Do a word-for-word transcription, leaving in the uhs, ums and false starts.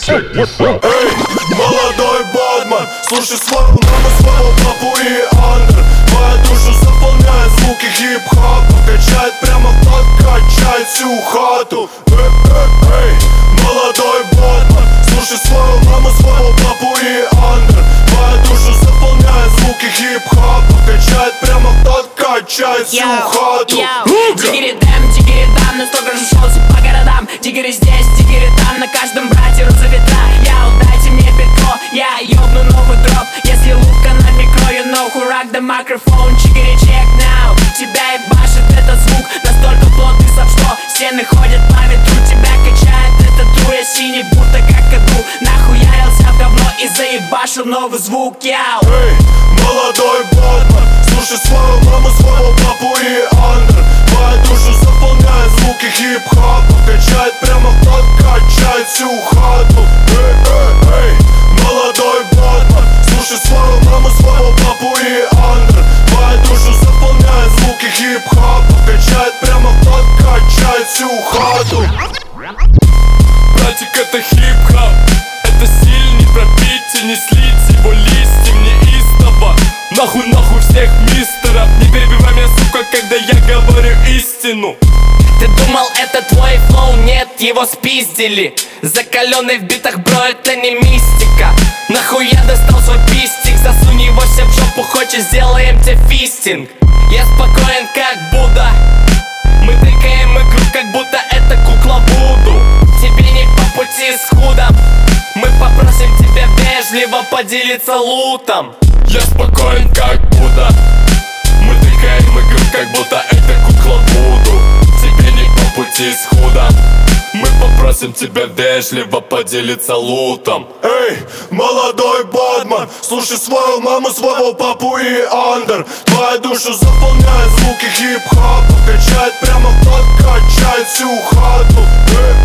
Эй, молодой Бадман, слушай свою маму, своего папу и андер. Твоя душу заполняет звуки хип-хопа, качает прямо так, качает всю хату. Эй, эй, эй, молодой Бадман, слушай свою маму, своего папу и андер. Твоя душу заполняет звуки хип-хопа, качает прямо так, качает всю хату. Дигери дэм, дигери дам, настолько же шелся по городам. Дигери здесь, дигери там, на каждом брате роза ветра. Яу, дайте мне битко, я ёбну новый дроп. Если лука на микро, you know who rock the microphone. Чигери check now, тебя ебашит этот звук. Настолько плотный сап, что стены ходят по ветру. Тебя качает этот дуя синий, будто как аду. Нахуярился в говно и заебашил новый звук, яу. Эй, молодой Бадман, слушай свою маму, своего папу и андер. Твоя душу заполняет звуки хип-хопа, качает прямо так, качает всю хату. Эй, эй, эй, молодой Бадман, слушай свою маму, своего папу и андер. Твоя душу заполняет звуки хип-хопа, качает прямо так, качает всю хату. Братик, это хип-хоп, это стиль, не пропить и не слить его листьев неистово. Нахуй, нахуй всех мистеров, не перебивай меня, сука, когда я говорю истину. Ты думал, это твой флоу? Нет, его спиздили. Закаленный в битах, бро, это не мистика. Нахуй я достал свой пистик, засунь его себе в жопу, хочешь, сделаем тебе фистинг. Я спокоен, как Будда. Мы тыкаем игру, как будто это кукла Вуду. Тебе не по пути с худом, мы попросим тебя вежливо поделиться лутом. Я спокоен, как Будда. Мы тыкаем игру, как будто это кукла Вуду. Тебе не по пути с худом, мы попросим тебя вежливо поделиться лутом. Эй, молодой Бадман, слушай свою маму, своего папу и андер. Твоя душу заполняет звуки хип-хопа, качает прямо так, качает всю хату. Эй,